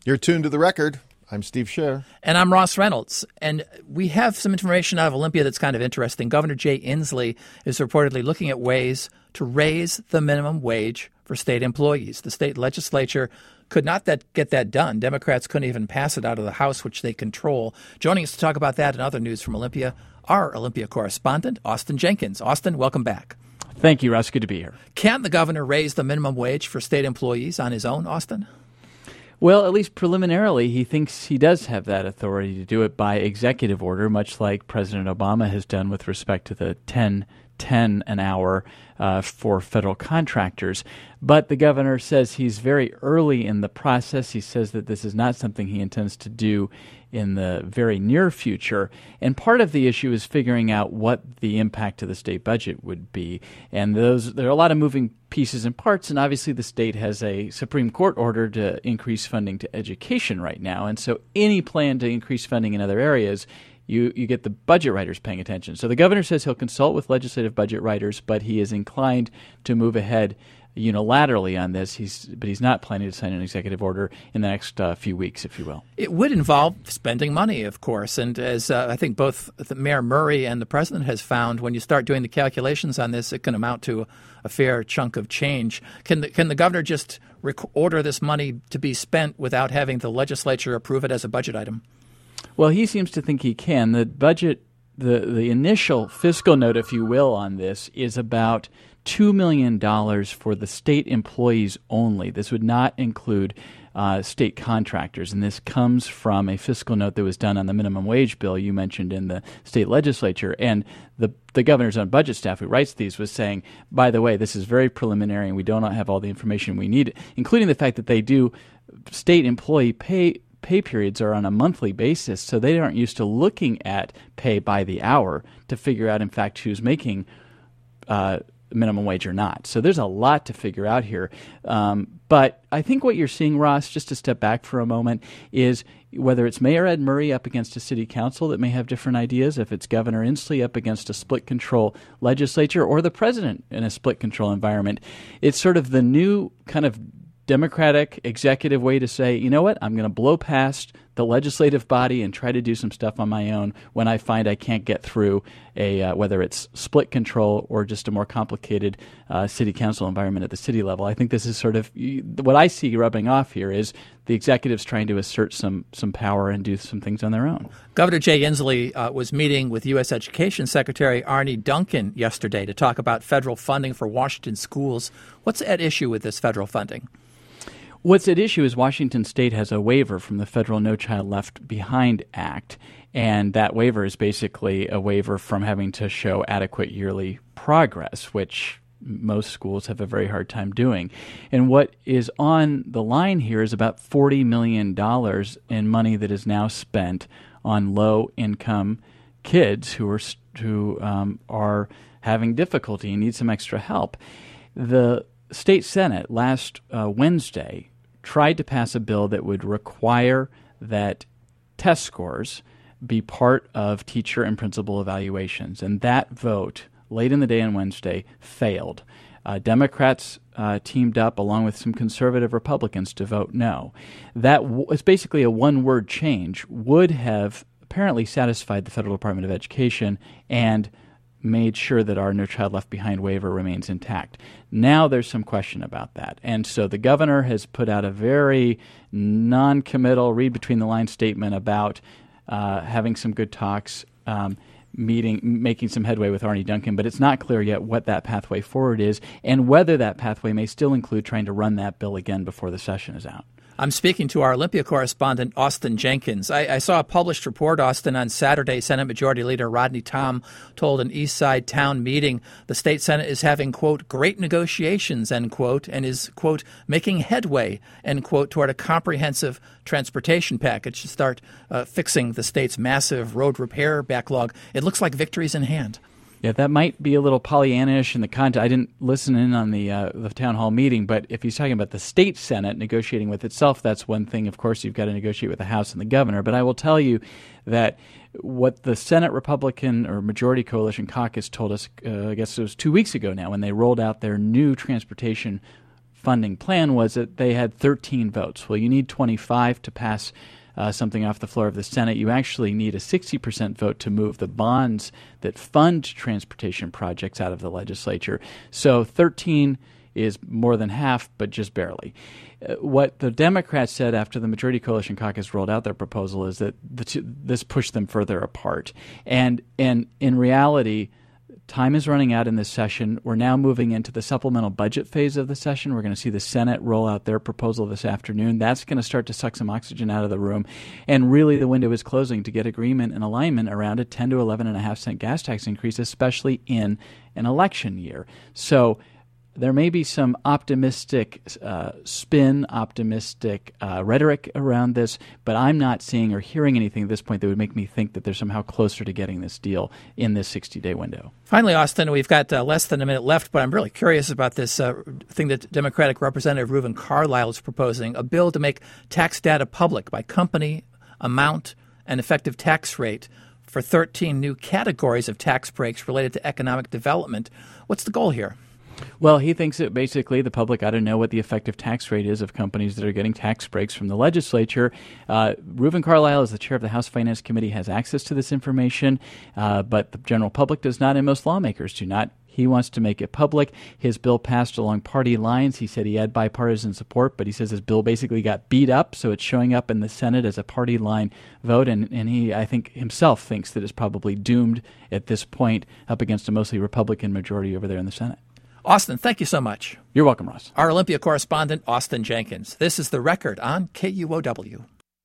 You're tuned to The Record. I'm Steve Scher. And I'm Ross Reynolds. And we have some information out of Olympia that's kind of interesting. Governor Jay Inslee is reportedly looking at ways to raise the minimum wage for state employees. The state legislature could not get that done. Democrats couldn't even pass it out of the House, which they control. Joining us to talk about that and other news from Olympia, our Olympia correspondent, Austin Jenkins. Austin, welcome back. Thank you, Russ. Good to be here. Can the governor raise the minimum wage for state employees on his own, Austin? Well, at least preliminarily, he thinks he does have that authority to do it by executive order, much like President Obama has done with respect to the $10.10 an hour for federal contractors. But the governor says he's very early in the process. He says that this is not something he intends to do in the very near future. And part of the issue is figuring out what the impact to the state budget would be. And there are a lot of moving pieces and parts. And obviously the state has a Supreme Court order to increase funding to education right now. And so any plan to increase funding in other areas, you get the budget writers paying attention. So the governor says he'll consult with legislative budget writers, but he is inclined to move ahead unilaterally on this. But he's not planning to sign an executive order in the next few weeks, if you will. It would involve spending money, of course. And as I think both Mayor Murray and the president has found, when you start doing the calculations on this, it can amount to a fair chunk of change. Can the governor just order this money to be spent without having the legislature approve it as a budget item? Well, he seems to think he can. The budget, the initial fiscal note, if you will, on this is about $2 million for the state employees only. This would not include state contractors, and this comes from a fiscal note that was done on the minimum wage bill you mentioned in the state legislature. And the governor's own budget staff who writes these was saying, by the way, this is very preliminary and we do not have all the information we need, including the fact that they do state employee pay periods are on a monthly basis, so they aren't used to looking at pay by the hour to figure out, in fact, who's making minimum wage or not. So there's a lot to figure out here. But I think what you're seeing, Ross, just to step back for a moment, is whether it's Mayor Ed Murray up against a city council that may have different ideas, if it's Governor Inslee up against a split-control legislature, or the president in a split-control environment, it's sort of the new kind of Democratic executive way to say, you know what, I'm going to blow past the legislative body and try to do some stuff on my own when I find I can't get through whether it's split control or just a more complicated city council environment at the city level. I think this is sort of what I see rubbing off here is the executives trying to assert some power and do some things on their own. Governor Jay Inslee was meeting with U.S. Education Secretary Arne Duncan yesterday to talk about federal funding for Washington schools. What's at issue with this federal funding? What's at issue is Washington State has a waiver from the federal No Child Left Behind Act, and that waiver is basically a waiver from having to show adequate yearly progress, which most schools have a very hard time doing. And what is on the line here is about $40 million in money that is now spent on low-income kids who are having difficulty and need some extra help. The State Senate last Wednesday tried to pass a bill that would require that test scores be part of teacher and principal evaluations. And that vote, late in the day on Wednesday, failed. Democrats teamed up along with some conservative Republicans to vote no. That was basically a one-word change, would have apparently satisfied the Federal Department of Education and made sure that our No Child Left Behind waiver remains intact. Now there's some question about that. And so the governor has put out a very non-committal, read-between-the-lines statement about having some good talks, making some headway with Arne Duncan, but it's not clear yet what that pathway forward is and whether that pathway may still include trying to run that bill again before the session is out. I'm speaking to our Olympia correspondent, Austin Jenkins. I saw a published report, Austin, on Saturday. Senate Majority Leader Rodney Tom told an East Side town meeting the state Senate is having, quote, great negotiations, end quote, and is, quote, making headway, end quote, toward a comprehensive transportation package to start fixing the state's massive road repair backlog. It looks like victory's in hand. Yeah, that might be a little Pollyannish in the context. I didn't listen in on the town hall meeting, but if he's talking about the state Senate negotiating with itself, that's one thing. Of course, you've got to negotiate with the House and the governor. But I will tell you that what the Senate Republican or Majority Coalition Caucus told us, I guess it was 2 weeks ago now, when they rolled out their new transportation funding plan was that they had 13 votes. Well, you need 25 to pass something off the floor of the Senate. You actually need a 60% vote to move the bonds that fund transportation projects out of the legislature. So 13 is more than half, but just barely. What the Democrats said after the Majority Coalition Caucus rolled out their proposal is that this pushed them further apart. And in reality, time is running out in this session. We're now moving into the supplemental budget phase of the session. We're going to see the Senate roll out their proposal this afternoon. That's going to start to suck some oxygen out of the room. And really the window is closing to get agreement and alignment around a 10 to 11.5 cent gas tax increase, especially in an election year. So there may be some optimistic spin, optimistic rhetoric around this, but I'm not seeing or hearing anything at this point that would make me think that they're somehow closer to getting this deal in this 60-day window. Finally, Austin, we've got less than a minute left, but I'm really curious about this thing that Democratic Representative Reuven Carlyle is proposing, a bill to make tax data public by company, amount, and effective tax rate for 13 new categories of tax breaks related to economic development. What's the goal here? Well, he thinks that basically the public ought to know what the effective tax rate is of companies that are getting tax breaks from the legislature. Reuven Carlyle, as the chair of the House Finance Committee, has access to this information, but the general public does not, and most lawmakers do not. He wants to make it public. His bill passed along party lines. He said he had bipartisan support, but he says his bill basically got beat up, so it's showing up in the Senate as a party line vote, and he, I think, himself thinks that it's probably doomed at this point up against a mostly Republican majority over there in the Senate. Austin, thank you so much. You're welcome, Ross. Our Olympia correspondent, Austin Jenkins. This is The Record on KUOW.